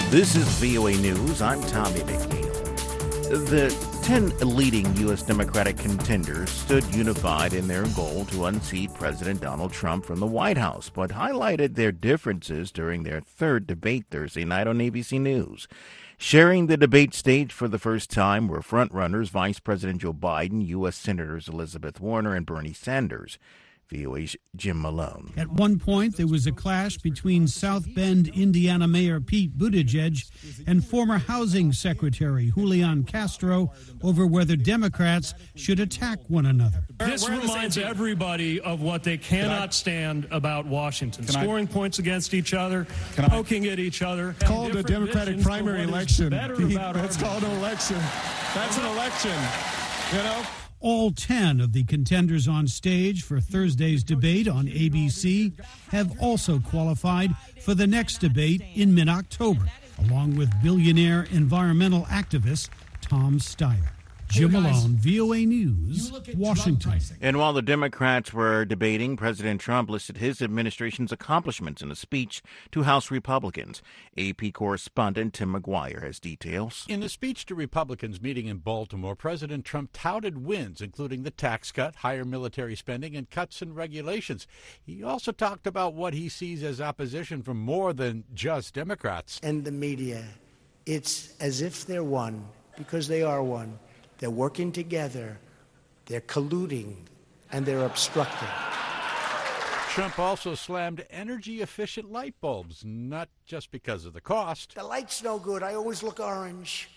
This is VOA News. I'm Tommy McNeil. The 10 leading U.S. Democratic contenders stood unified in their goal to unseat President Donald Trump from the White House, but highlighted their differences during their third debate Thursday night on ABC News. Sharing the debate stage for the first time were frontrunners Vice President Joe Biden, U.S. Senators Elizabeth Warner and Bernie Sanders. VOA's Jim Malone. At one point, there was a clash between South Bend, Indiana Mayor Pete Buttigieg and former Housing Secretary Julian Castro over whether Democrats should attack one another. This reminds everybody of what they cannot stand about Washington. Scoring points against each other, poking at each other. It's called a Democratic primary election. That's called an election. That's an election, you know? All 10 of the contenders on stage for Thursday's debate on ABC have also qualified for the next debate in mid-October, along with billionaire environmental activist Tom Steyer. Jim Malone, VOA News, Washington. And while the Democrats were debating, President Trump listed his administration's accomplishments in a speech to House Republicans. AP correspondent Tim McGuire has details. In a speech to Republicans meeting in Baltimore, President Trump touted wins, including the tax cut, higher military spending, and cuts in regulations. He also talked about what he sees as opposition from more than just Democrats. And the media, it's as if they're one, because they are one. They're working together, they're colluding, and they're obstructing. Trump also slammed energy-efficient light bulbs, not just because of the cost. The light's no good. I always look orange.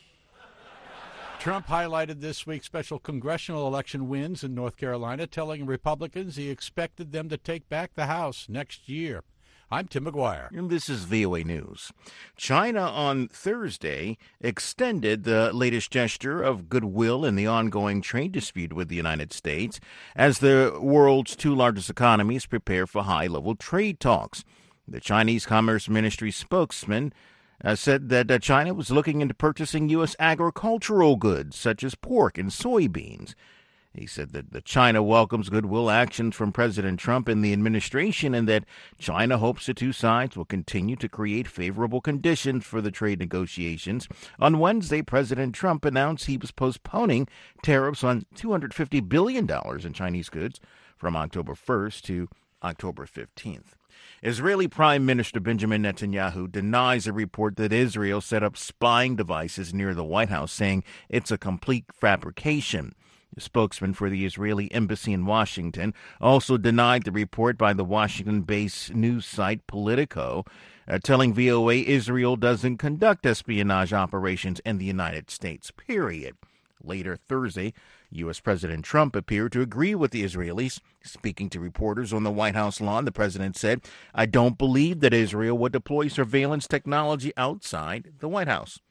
Trump highlighted this week's special congressional election wins in North Carolina, telling Republicans he expected them to take back the House next year. I'm Tim McGuire. And this is VOA News. China on Thursday extended the latest gesture of goodwill in the ongoing trade dispute with the United States as the world's two largest economies prepare for high-level trade talks. The Chinese Commerce Ministry spokesman said that China was looking into purchasing U.S. agricultural goods such as pork and soybeans. He said that China welcomes goodwill actions from President Trump and the administration and that China hopes the two sides will continue to create favorable conditions for the trade negotiations. On Wednesday, President Trump announced he was postponing tariffs on $250 billion in Chinese goods from October 1st to October 15th. Israeli Prime Minister Benjamin Netanyahu denies a report that Israel set up spying devices near the White House, saying it's a complete fabrication. The spokesman for the Israeli embassy in Washington also denied the report by the Washington-based news site Politico, telling VOA Israel doesn't conduct espionage operations in the United States, period. Later Thursday, U.S. President Trump appeared to agree with the Israelis. Speaking to reporters on the White House lawn, the president said, "I don't believe that Israel would deploy surveillance technology outside the White House."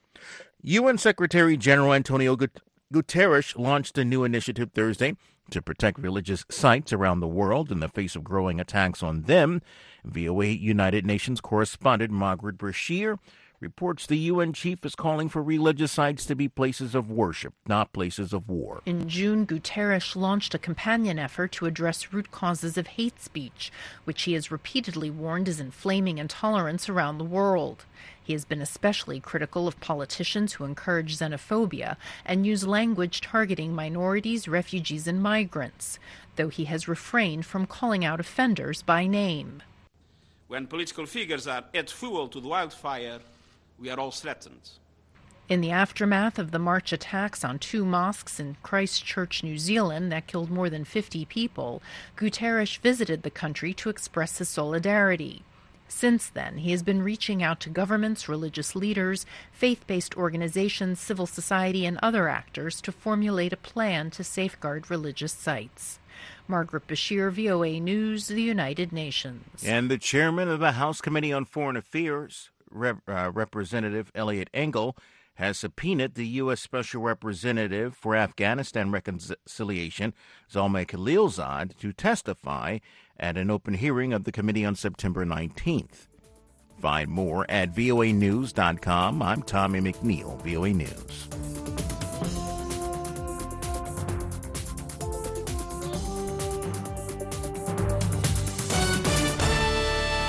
UN Secretary General Antonio Guterres launched a new initiative Thursday to protect religious sites around the world in the face of growing attacks on them. VOA United Nations correspondent Margaret Brashear reports the UN chief is calling for religious sites to be places of worship, not places of war. In June, Guterres launched a companion effort to address root causes of hate speech, which he has repeatedly warned is inflaming intolerance around the world. He has been especially critical of politicians who encourage xenophobia and use language targeting minorities, refugees, and migrants, though he has refrained from calling out offenders by name. When political figures are add fuel to the wildfire, we are all threatened. In the aftermath of the March attacks on two mosques in Christchurch, New Zealand, that killed more than 50 people, Guterres visited the country to express his solidarity. Since then, he has been reaching out to governments, religious leaders, faith-based organizations, civil society, and other actors to formulate a plan to safeguard religious sites. Margaret Bashir, VOA News, the United Nations. And the chairman of the House Committee on Foreign Affairs, Representative Eliot Engel, has subpoenaed the U.S. Special Representative for Afghanistan Reconciliation, Zalmay Khalilzad, to testify at an open hearing of the committee on September 19th. Find more at voanews.com. I'm Tommy McNeil, VOA News.